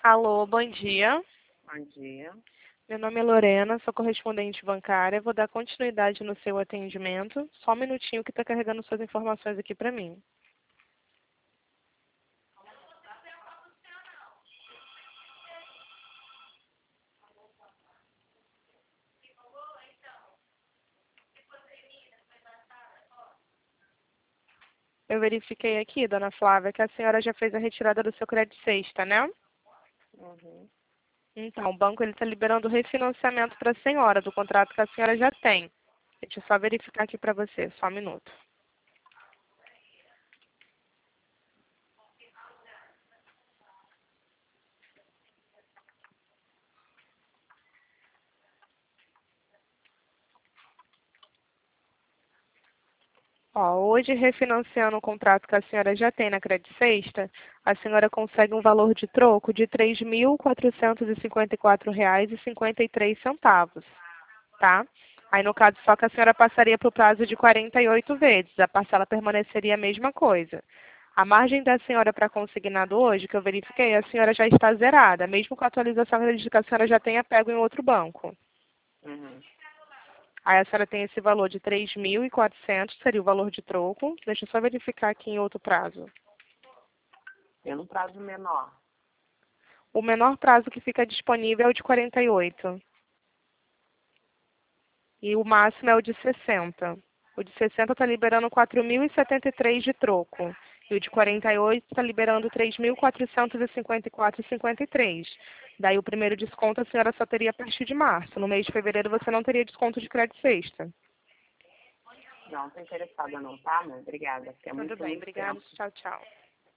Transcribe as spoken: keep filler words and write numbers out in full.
Alô, bom dia. Bom dia. Meu nome é Lorena, sou correspondente bancária. Vou dar continuidade no seu atendimento. Só um minutinho que está carregando suas informações aqui para mim. Eu verifiquei aqui, dona Flávia, que a senhora já fez a retirada do seu crédito sexta, né? Uhum. Então, o banco está liberando o refinanciamento para a senhora, do contrato que a senhora já tem. Deixa eu só verificar aqui para você, só um minuto. Ó, hoje, refinanciando o contrato que a senhora já tem na Credit Sexta, a senhora consegue um valor de troco de três mil quatrocentos e cinquenta e quatro reais e cinquenta e três centavos, tá? Aí, no caso, só que a senhora passaria para o prazo de quarenta e oito vezes, a parcela permaneceria a mesma coisa. A margem da senhora para consignado hoje, que eu verifiquei, a senhora já está zerada, mesmo com a atualização que a senhora já tenha pego em outro banco. Uhum. Aí a senhora tem esse valor de três mil e quatrocentos, seria o valor de troco. Deixa eu só verificar aqui em outro prazo. Tem um prazo menor. O menor prazo que fica disponível é o de quarenta e oito. E o máximo é o de sessenta. O de sessenta está liberando quatro mil e setenta e três de troco. E o de quarenta e oito está liberando três mil quatrocentos e cinquenta e quatro e cinquenta e três. Daí o primeiro desconto a senhora só teria a partir de março. No mês de fevereiro você não teria desconto de crédito sexta. Não, estou interessada não, tá, amor? Obrigada, porque é Tudo muito, bem, muito obrigada. tempo. Tchau, tchau.